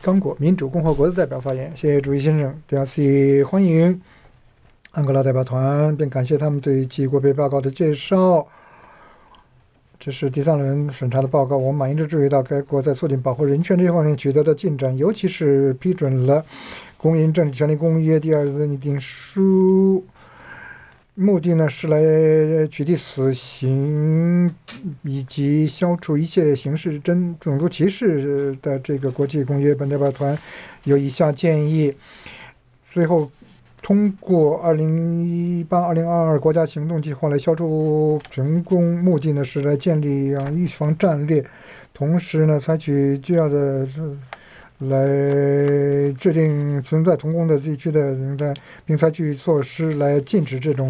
刚果民主共和国的代表发言。谢谢主席先生。DRC 欢迎安哥拉代表团，并感谢他们对其国别报告的介绍。这是第三轮审查的报告，我们满意的注意到该国在促进保护人权这些方面取得的进展，尤其是批准了《公民政治权利公约》第2次议定书，目的呢是来取缔死刑以及消除一切形式种族歧视的这个国际公约。本代表团有以下建议：最后通过2018-2022国家行动计划来消除贫困，目的呢是来建立预防战略，同时呢采取需要的来制定存在童工的地区的人在，并采取措施来禁止这种